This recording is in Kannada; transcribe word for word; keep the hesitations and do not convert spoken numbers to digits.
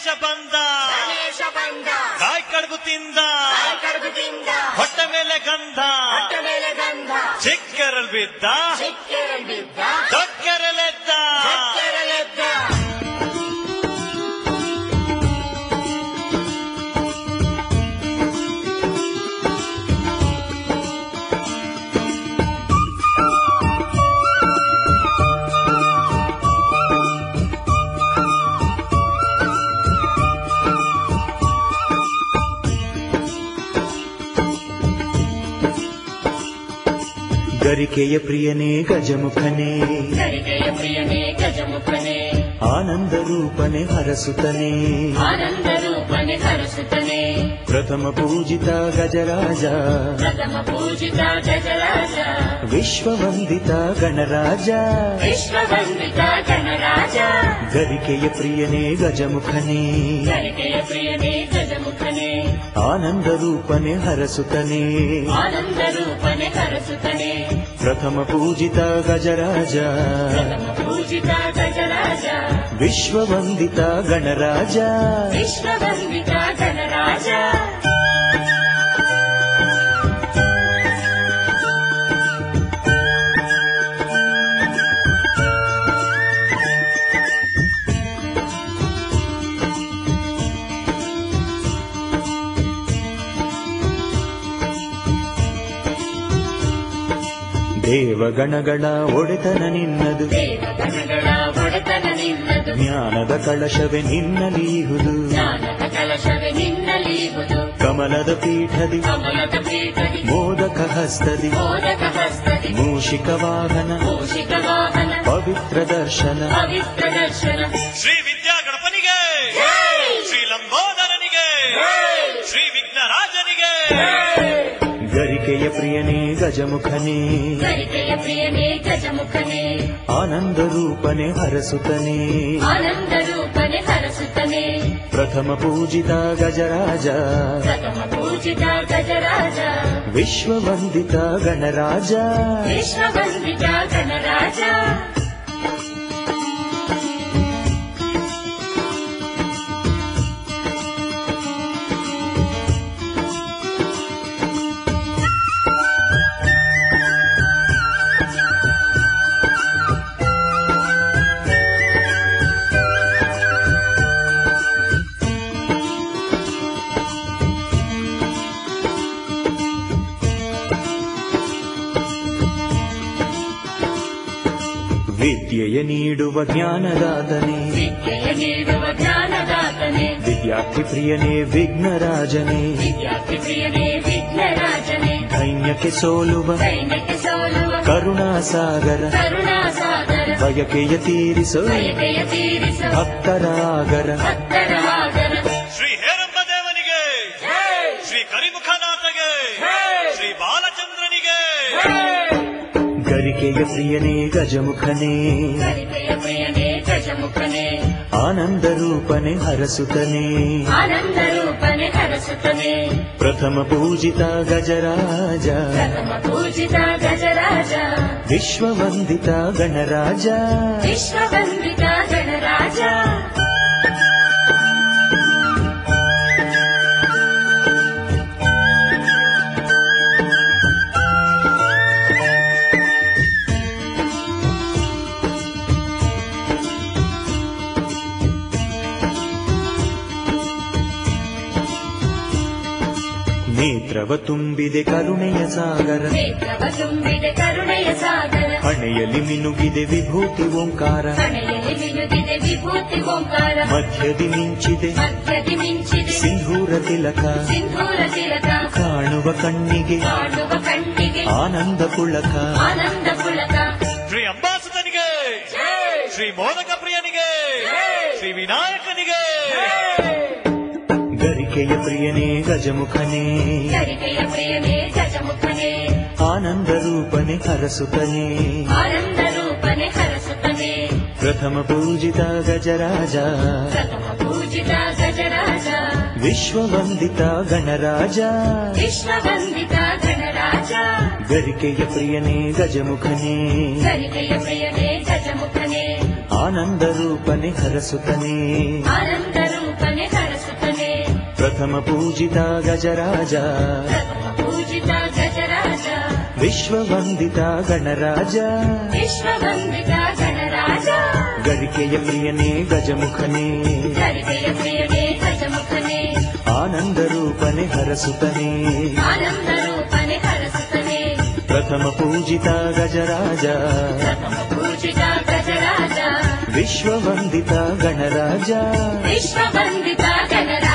ಗಣೇಶ ಬಂದ ಗಣೇಶ ಬಂದ ಕಾಯ್ ಕಡುಬು ತಿಂದ ಕಾಯ್ ಕಡುಬು ತಿಂದ ಹೊಟ್ಟೆ ಮೇಲೆ ಗಂಧ ಹೊಟ್ಟೆ ಮೇಲೆ ಗಂಧ ಚಿಕ್ಕರಲ್ ಬಿದ್ದ ಚಿಕ್ಕೆರಲ್ ಬಿದ್ದ ದೊಡ್ಡರಲೆದ್ದ ದೊಡ್ಡರಲೆದ್ದ ಗರಿಕೆಯ ಪ್ರಿಯನೇ ಗಜಮುಖನೇ ಗರಿಕೆಯ ಪ್ರಿಯನೇ ಗಜಮುಖನೇ ಆನಂದ ರೂಪನೆ ಹರಸುತ್ತನೆ ಆನಂದ ರೂಪನೆ ಹರಸುತ್ತನೆ ಪ್ರಥಮ ಪೂಜಿತ ಗಜರಾಜ ಪ್ರಥಮ ಪೂಜಿತ ಗಜರಾಜ ವಿಶ್ವವಂದಿತ ಗಣರಾಜ ವಿಶ್ವವಂದಿತ ಗಣರಾಜ ಗರಿಕೆಯ ಪ್ರಿಯನೇ ಗಜಮುಖನೇ ಗರಿಕೆಯ ಪ್ರಿಯನೇ ಗಜಮುಖನೇ ಆನಂದ ರೂಪನೆ ಹರಸುತ್ತನೆ ಆನಂದ ರೂಪನೆ ಹರಸುತ್ತನೆ ಪ್ರಥಮ ಪೂಜಿತ ಗಜರಾಜ ಪ್ರಥಮ ಪೂಜಿತ ಗಜರಾಜ ವಿಶ್ವವಂದಿತ ಗಣರಾಜ ವಿಶ್ವವಂದಿತ ಗಣರಾಜ ದೇವಗಣಗಳ ಒಡೆತನ ನಿನ್ನದು ದೇವಗಣಗಳ ಒಡೆತನ ನಿನ್ನದು ಜ್ಞಾನದ ಕಳಶವೇ ನಿನ್ನಲೀಹುದು ಜ್ಞಾನದ ಕಲಶವೇ ನಿನ್ನಲೀಹುದು ಕಮಲದ ಪೀಠದಿ ಕಮಲದ ಪೀಠದಿ ಮೋದಕ ಹಸ್ತದಿ ಮೋದಕ ಹಸ್ತದಿ ಮೂಷಿಕ ವಾಹನ ಮೂಷಿಕ ವಾಹನ ಪವಿತ್ರ ದರ್ಶನ ಪವಿತ್ರ ದರ್ಶನ ಶ್ರೀ ವಿದ್ಯಾ ಗಣಪನಿಗೆ ಶ್ರೀ ಲಂಬೋದರನಿಗೆ ಶ್ರೀ ವಿಘ್ನರಾಜನಿಗೆ ಗರಿಕೆಯ ಪ್ರಿಯನೇ ಗಜಮುಖನೇ ಗರಿಕೆಯ ಪ್ರಿಯನೇ ಗಜಮುಖನೇ ಆನಂದ ರೂಪನೆ ಹರಸುತ್ತನೆ ಆನಂದ ರೂಪನೆ ಹರಸುತ್ತನೆ ಪ್ರಥಮ ಪೂಜಿತ ಗಜರಾಜ ಪ್ರಥಮ ಪೂಜಿತ ಗಜರಾಜ ವಿಶ್ವವಂದಿತ ಗಣರಾಜ ವಿಶ್ವವಂದಿತ ಗಣರಾಜ ವಿದ್ಯೆಯ ನೀಡುವ ಜ್ಞಾನದಾತನೇ ವಿದ್ಯೆಯ ನೀಡುವ ಜ್ಞಾನದಾತನೇ ವಿದ್ಯಾರ್ಥಿ ಪ್ರಿಯನೇ ವಿಘ್ನರಾಜನೇ ವಿದ್ಯಾರ್ಥಿ ಪ್ರಿಯನೇ ವಿಘ್ನರಾಜನೇ ದೈನ್ಯಕ್ಕೆ ಸೋಲುವ ಸೈನ್ಯಕ್ಕೆ ಸೋಲುವ ಕರುಣಾಸಾಗರ ಕರುಣಾಸಾಗರ ಬಯಕೆಯ ತೀರಿಸೋ ಬಯಕೆಯ ತೀರಿಸ ಭಕ್ತರ ಆಗರ ಭಕ್ತರ ಆಗರ ಶ್ರೀ ಹೇರಂಬ ದೇವನಿಗೆ ಶ್ರೀ ಕರಿಮುಖನಾಥಗೆ ಶ್ರೀ ಬಾಲಚಂದ್ರನಿಗೆ ಗರಿಕೆಯ ಪ್ರಿಯನೇ ಗಜಮುಖನೇ ಗರಿಕೆಯ ಪ್ರಿಯನೇ ಗಜಮುಖನೇ ಆನಂದ ರೂಪನೆ ಹರಸುತ್ತನೆ ಆನಂದ ರೂಪನೆ ಹರಸುತ್ತನೆ ಪ್ರಥಮ ಪೂಜಿತ ಗಜರಾಜ ಪ್ರಥಮ ಪೂಜಿತ ಗಜರಾಜ ವಿಶ್ವವಂದಿತ ಗಣರಾಜ ವಿಶ್ವವಂದಿತ ಗಣರಾಜ ನೇತ್ರವ ತುಂಬಿದೆ ಕರುಣೆಯ ಸಾಗರ ನೇತ್ರವ ತುಂಬಿದೆ ಕರುಣೆಯ ಸಾಗರ ಹಣೆಯಲ್ಲಿ ಮಿನುಗಿದೆ ವಿಭೂತಿ ಓಂಕಾರ ಹಣೆಯಲ್ಲಿ ಮಿನುಗಿದೆ ವಿಭೂತಿ ಓಂಕಾರ ಮಧ್ಯದಿ ಮಿಂಚಿದೆ ಮಧ್ಯದಿ ಮಿಂಚಿದೆ ಸಿಂಧೂರ ತಿಲಕ ಸಿಂಧೂರ ತಿಲಕ ಕಾಣುವ ಕಣ್ಣಿಗೆ ಕಾಣುವ ಕಣ್ಣಿಗೆ ಆನಂದ ಪುಳಕ ಆನಂದ ಪುಳಕ ಶ್ರೀ ಅಂಬಾಸುತನಿಗೆ ಶ್ರೀ ಮೋದಕ ಪ್ರಿಯನಿಗೆ ಶ್ರೀ ವಿನಾಯಕನಿಗೆ ಗರಿಕೆಯ ಪ್ರಿಯನೇ ಗಜಮುಖನೇ ಗರಿಕೆಯ ಪ್ರಿಯನೇ ಗಜಮುಖನೇ ಆನಂದ ರೂಪನೆ ಹರಸುತ್ತನೆ ಆನಂದ ರೂಪನೆ ಹರಸುತ್ತನೆ ಪ್ರಥಮ ಪೂಜಿತ ಗಜರಾಜ ಪ್ರಥಮ ಪೂಜಿತ ಗಜರಾಜ ವಿಶ್ವವಂದಿತ ಗಣರಾಜ ವಿಶ್ವವಂದಿತ ಗಣರಾಜ ಗರಿಕೆಯ ಪ್ರಿಯನೇ ಗಜಮುಖನೇ ಗರಿಕೆಯ ಪ್ರಿಯನೇ ಗಜಮುಖನೇ ಆನಂದ ರೂಪನೆ ಹರಸುತ್ತನೆ ಆನಂದ ರೂಪನೆ ಪ್ರಥಮ ಪೂಜಿತ ಗಜರಾಜ ಪ್ರಥಮ ಪೂಜಿತ ಗಜರಾಜ ವಿಶ್ವವಂದಿತ ಗಣರಾಜ ವಿಶ್ವವಂದಿತ ಗಣರಾಜ ಗರಿಕೆಯ ಪ್ರಿಯನೇ ಗಜಮುಖನೇ ಗರಿಕೆಯ ಪ್ರಿಯನೇ ಗಜಮುಖನೇ ಆನಂದ ರೂಪನೆ ಹರಸುತನೇ ಆನಂದ ರೂಪನೆ ಹರಸುತ್ತನೆ ಪ್ರಥಮ ಪೂಜಿತ ಗಜರಾಜ ಪ್ರಥಮ ಪೂಜಿತ ಗಜರಾಜ ವಿಶ್ವವಂದಿತ ಗಣರಾಜ ವಿಶ್ವವಂದಿತ ಗಣರಾಜ